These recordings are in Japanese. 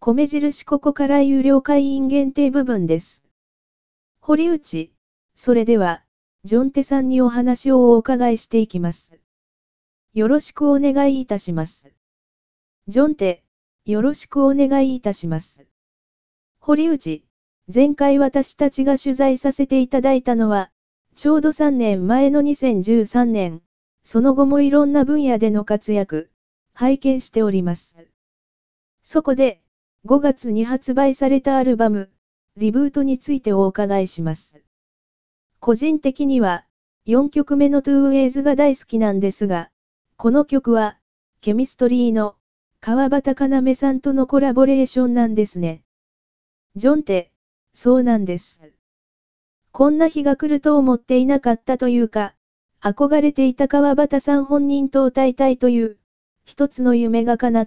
米印ここから有料会員限定部分です。堀内。それでは、ジョンテさんにお話をお伺いしていきます。よろしくお願いいたします。ジョンテ、よろしくお願いいたします。堀内。前回私たちが取材させていただいたのは、ちょうど3年前の2013年、その後もいろんな分野での活躍、拝見しております。そこで、5月に発売されたアルバム、リブートについてお伺いします。個人的には、4曲目の Two Ways が大好きなんですが、この曲は、ケミストリーの、川端要さんとのコラボレーションなんですね。ジョンって、そうなんです。こんな日が来ると思っていなかったというか、憧れていた川端さん本人と歌いたいという、一つの夢が叶って、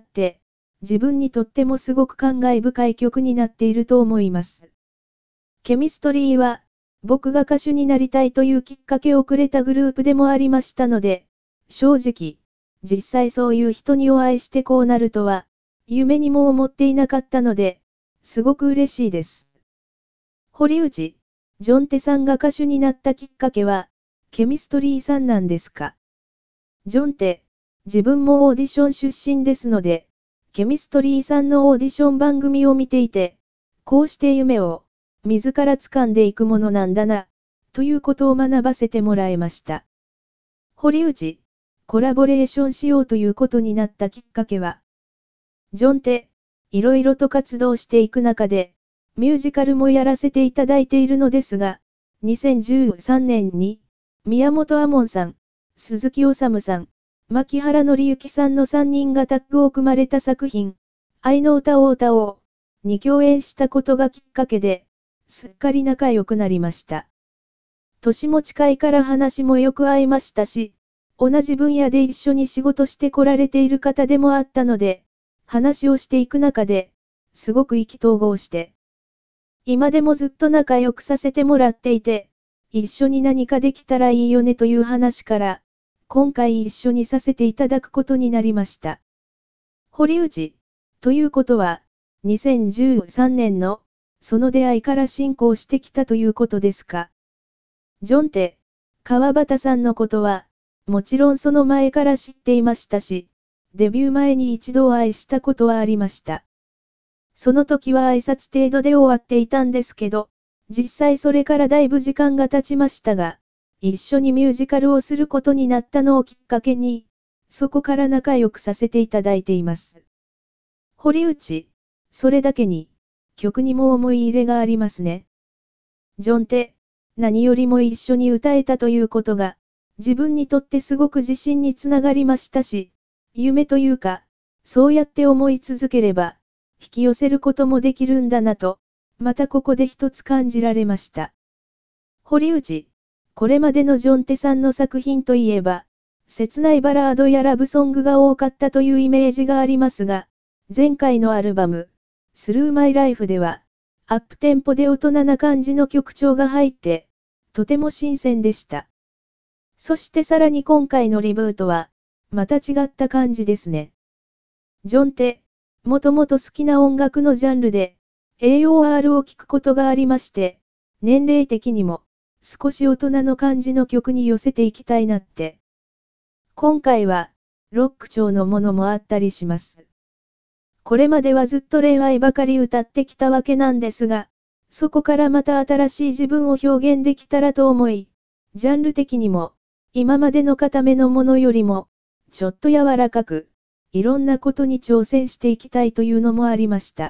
自分にとってもすごく感慨深い曲になっていると思います。ケミストリーは、僕が歌手になりたいというきっかけをくれたグループでもありましたので、正直、実際そういう人にお会いしてこうなるとは、夢にも思っていなかったので、すごく嬉しいです。堀内、ジョンテさんが歌手になったきっかけは、ケミストリーさんなんですか？ジョンテ、自分もオーディション出身ですので、ケミストリーさんのオーディション番組を見ていて、こうして夢を、自ら掴んでいくものなんだな、ということを学ばせてもらいました。堀内、コラボレーションしようということになったきっかけは、ジョンテ、いろいろと活動していく中で、ミュージカルもやらせていただいているのですが、2013年に、宮本亞門さん、鈴木おさむさん、牧原紀之さんの3人がタッグを組まれた作品、愛の歌を歌おう、に共演したことがきっかけで、すっかり仲良くなりました。年も近いから話もよく合いましたし、同じ分野で一緒に仕事してこられている方でもあったので、話をしていく中で、すごく意気投合して、今でもずっと仲良くさせてもらっていて、一緒に何かできたらいいよねという話から、今回一緒にさせていただくことになりました。堀内、ということは、2013年の、その出会いから進行してきたということですか？ジョンって、川端さんのことは、もちろんその前から知っていましたし、デビュー前に一度お会いしたことはありました。その時は挨拶程度で終わっていたんですけど、実際それからだいぶ時間が経ちましたが、一緒にミュージカルをすることになったのをきっかけに、そこから仲良くさせていただいています。堀内、それだけに、曲にも思い入れがありますね。ジョンって、何よりも一緒に歌えたということが、自分にとってすごく自信につながりましたし、夢というか、そうやって思い続ければ、引き寄せることもできるんだなと、またここで一つ感じられました。堀内、これまでのジョンテさんの作品といえば、切ないバラードやラブソングが多かったというイメージがありますが、前回のアルバム、スルーマイライフでは、アップテンポで大人な感じの曲調が入って、とても新鮮でした。そしてさらに今回のリブートは、また違った感じですね。ジョンって、もともと好きな音楽のジャンルで、AOR を聴くことがありまして、年齢的にも、少し大人の感じの曲に寄せていきたいなって。今回は、ロック調のものもあったりします。これまではずっと恋愛ばかり歌ってきたわけなんですが、そこからまた新しい自分を表現できたらと思い、ジャンル的にも、今までの固めのものよりも、ちょっと柔らかく、いろんなことに挑戦していきたいというのもありました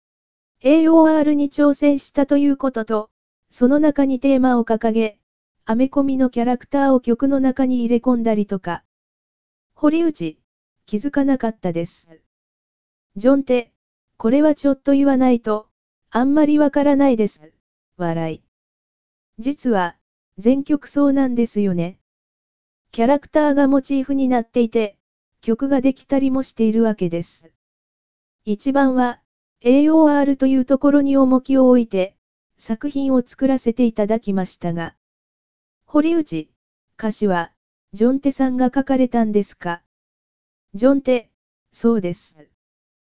。AOR に挑戦したということと、その中にテーマを掲げ、アメコミのキャラクターを曲の中に入れ込んだりとか。堀内、気づかなかったです。ジョンって、これはちょっと言わないと、あんまりわからないです。笑い。実は、全曲そうなんですよね。キャラクターがモチーフになっていて、曲ができたりもしているわけです。一番は、AOR というところに重きを置いて、作品を作らせていただきましたが。堀内、歌詞は、ジョンテさんが書かれたんですか？ジョンテ、そうです。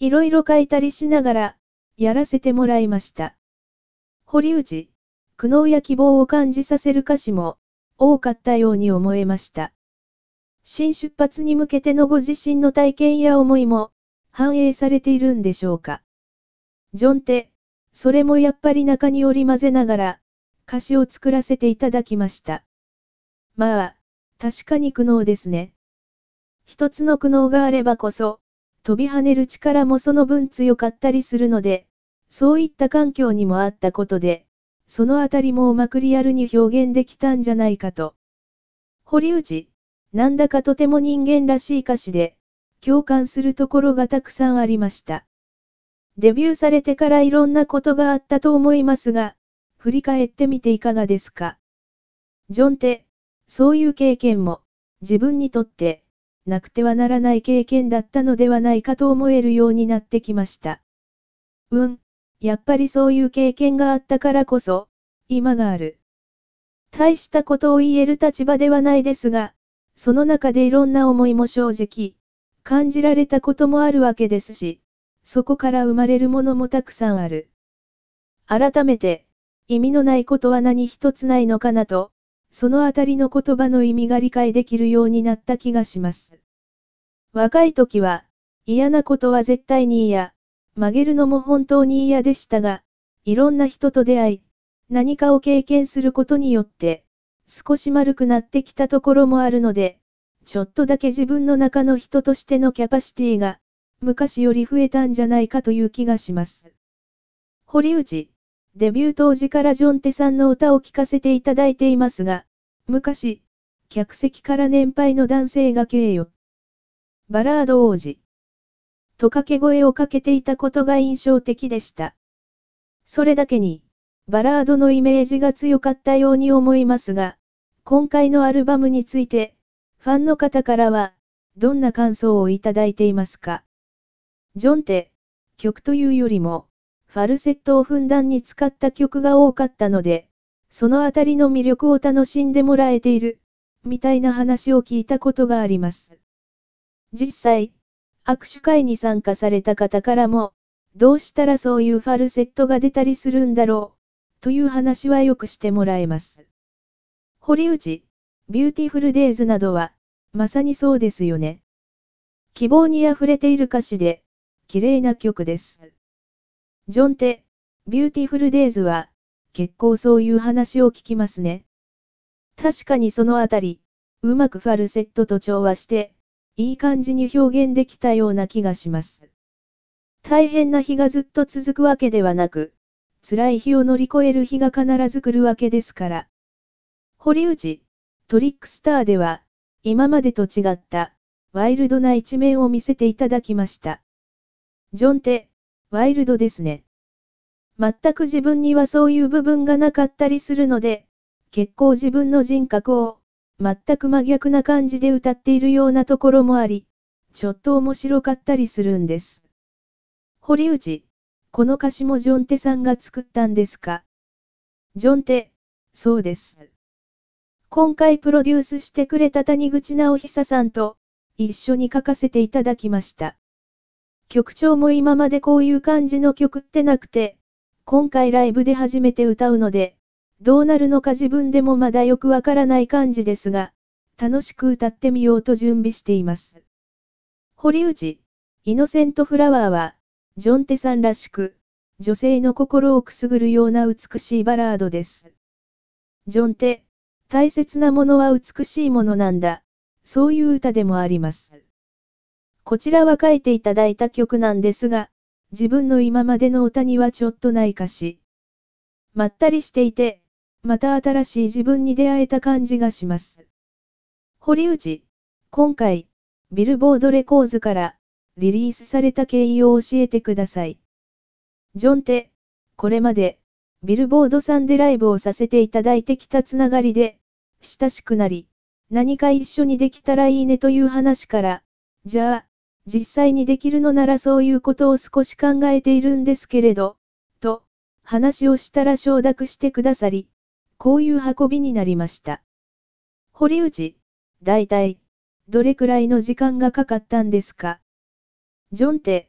いろいろ書いたりしながら、やらせてもらいました。堀内、苦悩や希望を感じさせる歌詞も、多かったように思えました。新出発に向けてのご自身の体験や思いも、反映されているんでしょうか。ジョンテ、それもやっぱり中に織り交ぜながら、歌詞を作らせていただきました。まあ、確かに苦悩ですね。一つの苦悩があればこそ、飛び跳ねる力もその分強かったりするので、そういった環境にもあったことで、そのあたりもうまくリアルに表現できたんじゃないかと。堀内、なんだかとても人間らしい歌詞で、共感するところがたくさんありました。デビューされてからいろんなことがあったと思いますが、振り返ってみていかがですか。ジョンテ、そういう経験も、自分にとって、なくてはならない経験だったのではないかと思えるようになってきました。やっぱりそういう経験があったからこそ、今がある。大したことを言える立場ではないですが、その中でいろんな思いも正直、感じられたこともあるわけですし、そこから生まれるものもたくさんある。改めて、意味のないことは何一つないのかなと、そのあたりの言葉の意味が理解できるようになった気がします。若い時は、嫌なことは絶対に嫌、曲げるのも本当に嫌でしたが、いろんな人と出会い、何かを経験することによって、少し丸くなってきたところもあるので、ちょっとだけ自分の中の人としてのキャパシティが、昔より増えたんじゃないかという気がします。堀内、デビュー当時からジョンテさんの歌を聴かせていただいていますが、昔、客席から年配の男性が敬よ。バラード王子。と掛け声をかけていたことが印象的でした。それだけに、バラードのイメージが強かったように思いますが、今回のアルバムについて、ファンの方からは、どんな感想をいただいていますか。ジョンテ、曲というよりも、ファルセットをふんだんに使った曲が多かったので、そのあたりの魅力を楽しんでもらえている、みたいな話を聞いたことがあります。実際、握手会に参加された方からも、どうしたらそういうファルセットが出たりするんだろう、という話はよくしてもらえます。堀内、ビューティフルデイズなどは、まさにそうですよね。希望に溢れている歌詞で、綺麗な曲です。ジョンテ、ビューティフルデイズは、結構そういう話を聞きますね。確かにそのあたり、うまくファルセットと調和して、いい感じに表現できたような気がします。大変な日がずっと続くわけではなく、辛い日を乗り越える日が必ず来るわけですから。堀内、トリックスターでは、今までと違った、ワイルドな一面を見せていただきました。ジョンテ、ワイルドですね。全く自分にはそういう部分がなかったりするので、結構自分の人格を、全く真逆な感じで歌っているようなところもあり、ちょっと面白かったりするんです。堀内、この歌詞もジョンテさんが作ったんですか。ジョンテ、そうです。今回プロデュースしてくれた谷口直久さんと、一緒に書かせていただきました。曲調も今までこういう感じの曲ってなくて、今回ライブで初めて歌うので、どうなるのか自分でもまだよくわからない感じですが、楽しく歌ってみようと準備しています。堀内、イノセントフラワーは、ジョンテさんらしく、女性の心をくすぐるような美しいバラードです。ジョンテ、大切なものは美しいものなんだ。そういう歌でもあります。こちらは書いていただいた曲なんですが、自分の今までの歌にはちょっとない歌詞。まったりしていて、また新しい自分に出会えた感じがします。堀内、今回、ビルボードレコーズからリリースされた経緯を教えてください。ジョンテ、これまで、ビルボードさんでライブをさせていただいてきたつながりで、親しくなり、何か一緒にできたらいいねという話から、じゃあ、実際にできるのならそういうことを少し考えているんですけれど、と、話をしたら承諾してくださり、こういう運びになりました。堀内、だいたい、どれくらいの時間がかかったんですか。ジョンテ、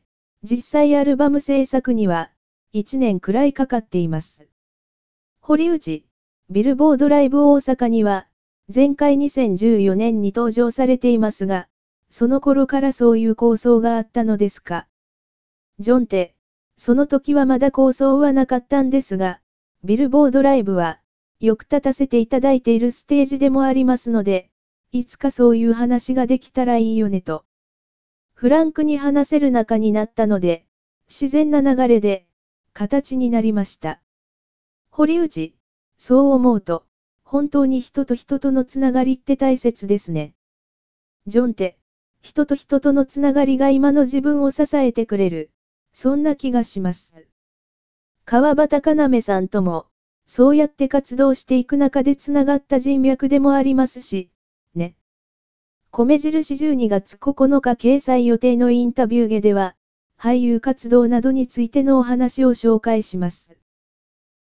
実際アルバム制作には、1年くらいかかっています。堀内、ビルボードライブ大阪には、前回2014年に登場されていますが、その頃からそういう構想があったのですか。ジョンテ、その時はまだ構想はなかったんですが、ビルボードライブは、よく立たせていただいているステージでもありますので、いつかそういう話ができたらいいよねと。フランクに話せる仲になったので、自然な流れで、形になりました。堀内、そう思うと、本当に人と人とのつながりって大切ですね。ジョンって、人と人とのつながりが今の自分を支えてくれる、そんな気がします。川端要さんとも、そうやって活動していく中でつながった人脈でもありますし、ね。米印12月9日掲載予定のインタビューゲでは、俳優活動などについてのお話を紹介します。